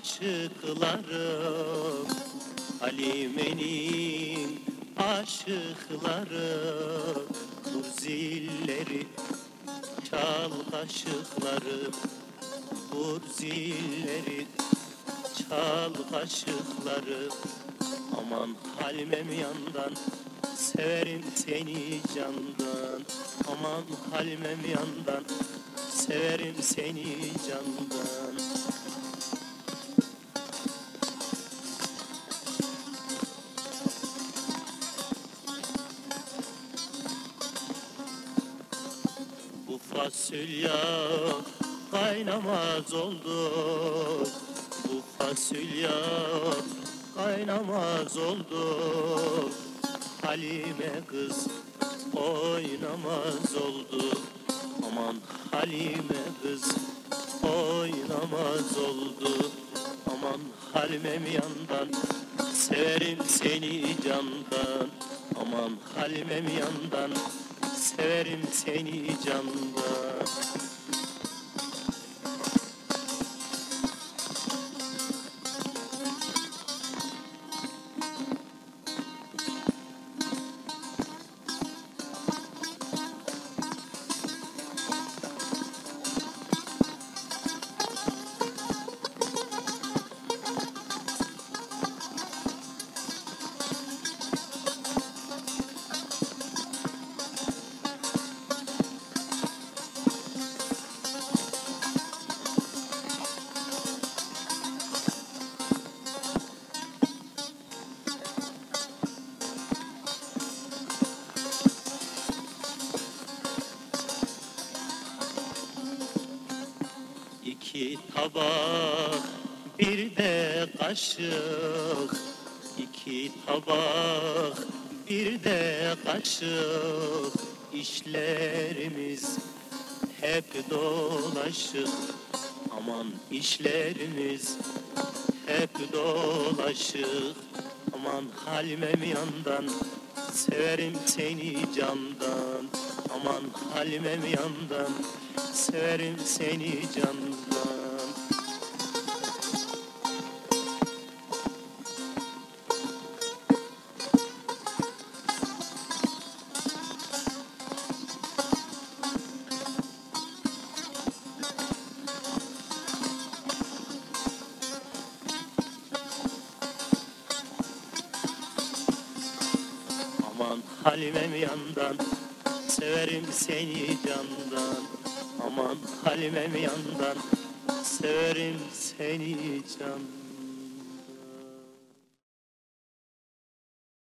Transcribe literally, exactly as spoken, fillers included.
aşıklarım, Halime'nin aşıkları. Vur zilleri, çal kaşıkları, vur zilleri, çal kaşıkları. Aman Halimem yandan, severim seni candan. Aman Halimem yandan, severim seni candan. Bu fasulye kaynamaz oldu, bu fasulye kaynamaz oldu. Halime kız oynamaz oldu. Aman Halime kız oynamaz oldu. Aman Halimem yandan, severim seni candan. Aman Halimem yandan, severim seni candan. İki tabak bir de kaşık, iki tabak bir de kaşık. İşlerimiz hep dolaşık, aman işlerimiz hep dolaşık. Aman Halimem yandan, severim seni candan. Aman Halimem yandan, severim seni candan. Aman Halimem yandan, severim seni candan. Aman Halimem yandan, severim seni candan.